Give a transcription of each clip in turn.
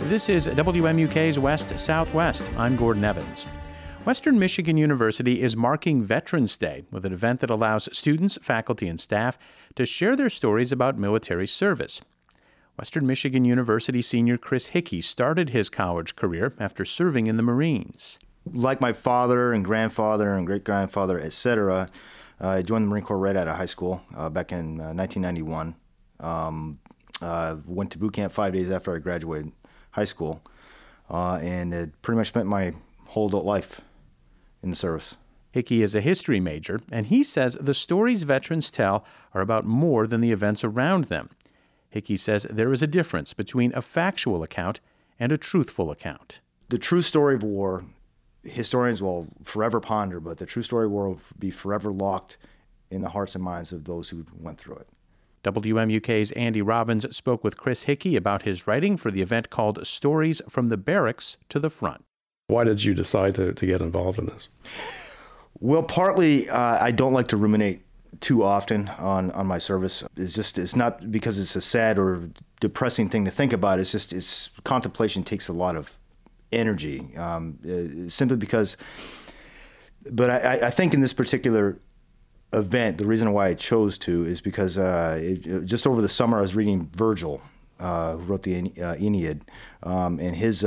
This is WMUK's West Southwest. I'm Gordon Evans. Western Michigan University is marking Veterans Day with an event that allows students, faculty, and staff to share their stories about military service. Western Michigan University senior Chris Hickey started his college career after serving in the Marines. Like my father and grandfather and great-grandfather, etc., I joined the Marine Corps right out of high school back in 1991. Went to boot camp 5 days after I graduated high school, and had pretty much spent my whole adult life in the service. Hickey is a history major, and he says the stories veterans tell are about more than the events around them. Hickey says there is a difference between a factual account and a truthful account. The true story of war, historians will forever ponder, but the true story of war will be forever locked in the hearts and minds of those who went through it. WMUK's Andy Robbins spoke with Chris Hickey about his writing for the event called Stories from the Barracks to the Front. Why did you decide to get involved in this? Well, partly I don't like to ruminate too often on my service. It's not because it's a sad or depressing thing to think about. It's contemplation takes a lot of energy, simply because. But I think in this particular event, the reason why I chose to is because just over the summer I was reading Virgil, who wrote the Aeneid, and his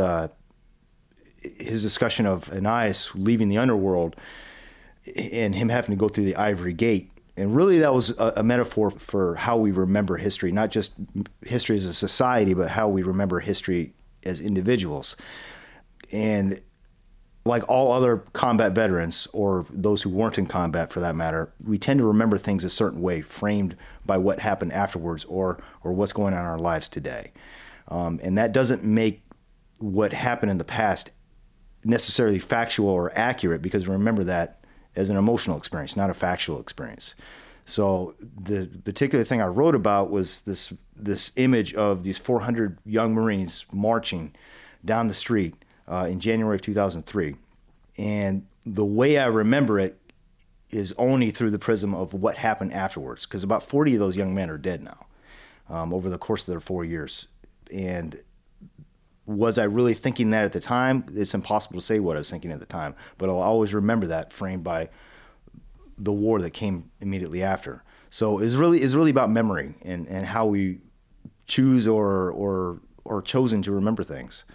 discussion of Aeneas leaving the underworld and him having to go through the Ivory Gate. And really that was a metaphor for how we remember history, not just history as a society, but how we remember history as individuals. And like all other combat veterans, or those who weren't in combat for that matter, we tend to remember things a certain way, framed by what happened afterwards or what's going on in our lives today. And that doesn't make what happened in the past necessarily factual or accurate, because remember that as an emotional experience, not a factual experience. So the particular thing I wrote about was this image of these 400 young Marines marching down the street in January of 2003. And the way I remember it is only through the prism of what happened afterwards, because about 40 of those young men are dead now over the course of their 4 years. And was I really thinking that at the time? It's impossible to say what I was thinking at the time, but I'll always remember that framed by the war that came immediately after. So it's really about memory and how we choose or chosen to remember things.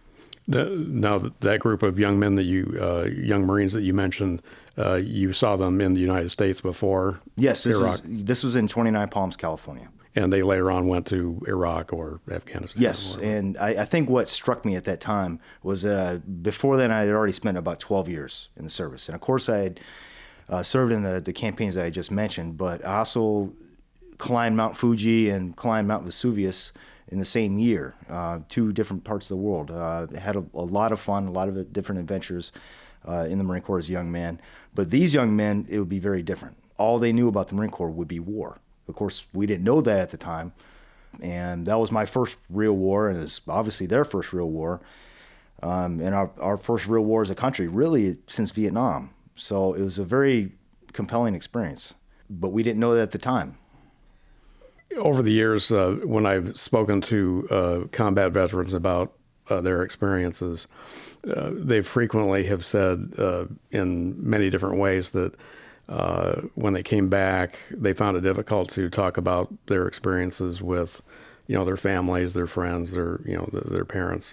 Now, that group of young men young Marines that you mentioned, you saw them in the United States before Iraq? This was in 29 Palms, California. And they later on went to Iraq or Afghanistan? Yes, and I think what struck me at that time was before then I had already spent about 12 years in the service. And of course I had served in the campaigns that I just mentioned, but I also climbed Mount Fuji and climbed Mount Vesuvius in the same year, two different parts of the world. Had a lot of fun, a lot of different adventures in the Marine Corps as a young man. But these young men, it would be very different. All they knew about the Marine Corps would be war. Of course, we didn't know that at the time, and that was my first real war, and it's obviously their first real war, and our first real war as a country, really, since Vietnam. So it was a very compelling experience, but we didn't know that at the time. Over the years, when I've spoken to combat veterans about their experiences, they frequently have said in many different ways that when they came back, they found it difficult to talk about their experiences with, their families, their friends, their parents,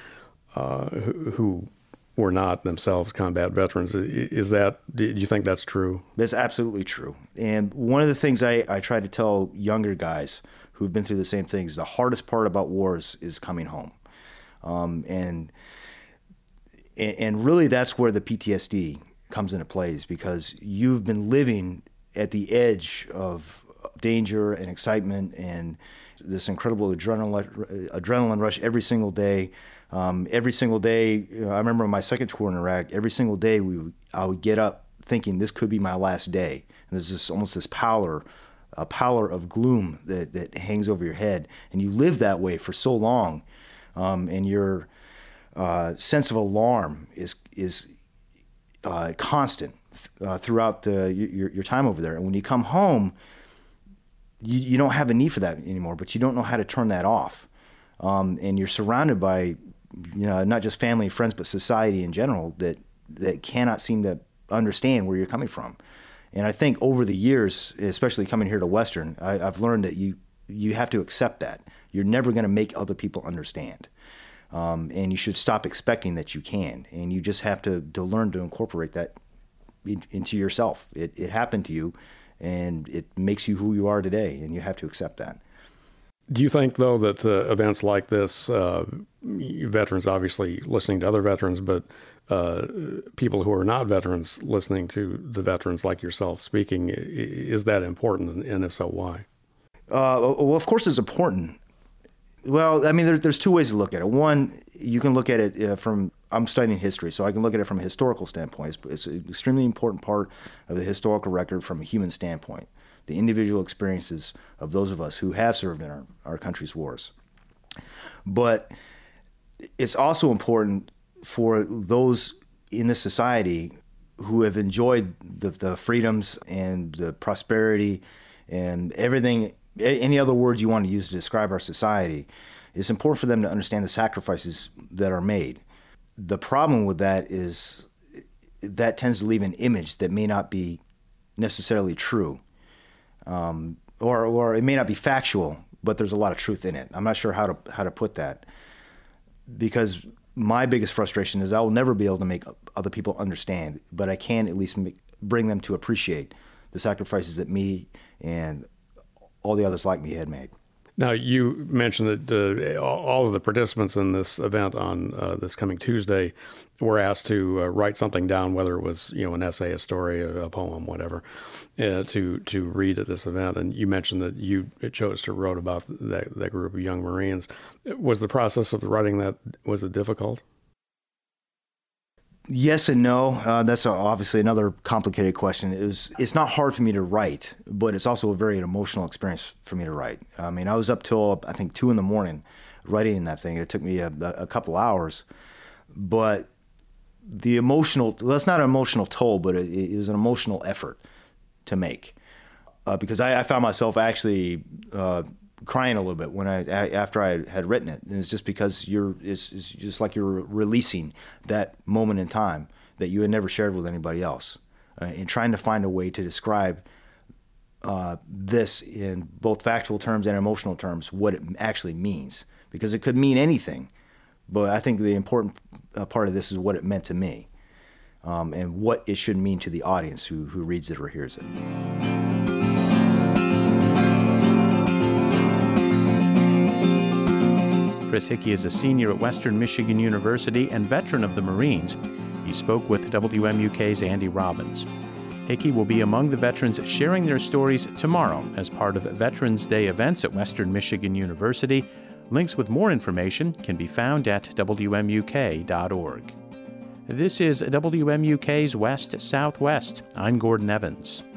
who were not themselves combat veterans. Do you think that's true? That's absolutely true. And one of the things I try to tell younger guys who've been through the same things, the hardest part about wars is coming home. And really that's where the PTSD comes into place, because you've been living at the edge of danger and excitement and this incredible adrenaline rush every single day. Every single day, I remember my second tour in Iraq, every single day I would get up thinking this could be my last day. And there's almost this pallor of gloom that hangs over your head. And you live that way for so long. And your sense of alarm is constant throughout your time over there. And when you come home, you don't have a need for that anymore, but you don't know how to turn that off. and you're surrounded by, not just family and friends, but society in general that cannot seem to understand where you're coming from. And I think over the years, especially coming here to Western, I've learned that you have to accept that. You're never going to make other people understand. And you should stop expecting that you can. And you just have to learn to incorporate that into yourself. It happened to you, and it makes you who you are today, and you have to accept that. Do you think, though, that events like this, veterans obviously listening to other veterans, but people who are not veterans listening to the veterans like yourself speaking, is that important? And if so, why? Well, of course it's important. Well, I mean, there's two ways to look at it. One, you can look at it I'm studying history, so I can look at it from a historical standpoint. It's an extremely important part of the historical record from a human standpoint, the individual experiences of those of us who have served in our country's wars. But it's also important for those in this society who have enjoyed the freedoms and the prosperity and everything, any other words you want to use to describe our society. It's important for them to understand the sacrifices that are made. The problem with that is that tends to leave an image that may not be necessarily true, or it may not be factual, but there's a lot of truth in it. I'm not sure how to put that, because my biggest frustration is I will never be able to make other people understand, but I can at least bring them to appreciate the sacrifices that me and all the others like me had made. Now, you mentioned that all of the participants in this event on this coming Tuesday were asked to write something down, whether it was an essay, a story, a poem, whatever, to read at this event. And you mentioned that you chose to write about that group of young Marines. Was the process of writing that, was it difficult? Yes and no. That's obviously another complicated question. It's not hard for me to write, but it's also a very emotional experience for me to write. I mean, I was up till, I think, 2 a.m. writing that thing. It took me a couple hours. But the it's not an emotional toll, but it was an emotional effort to make. Because I found myself actually crying a little bit after I had written it. And it's just because it's just like you're releasing that moment in time that you had never shared with anybody else, and trying to find a way to describe this in both factual terms and emotional terms, what it actually means, because it could mean anything. But I think the important part of this is what it meant to me, and what it should mean to the audience who reads it or hears it. Chris Hickey is a senior at Western Michigan University and veteran of the Marines. He spoke with WMUK's Andy Robbins. Hickey will be among the veterans sharing their stories tomorrow as part of Veterans Day events at Western Michigan University. Links with more information can be found at WMUK.org. This is WMUK's West Southwest. I'm Gordon Evans.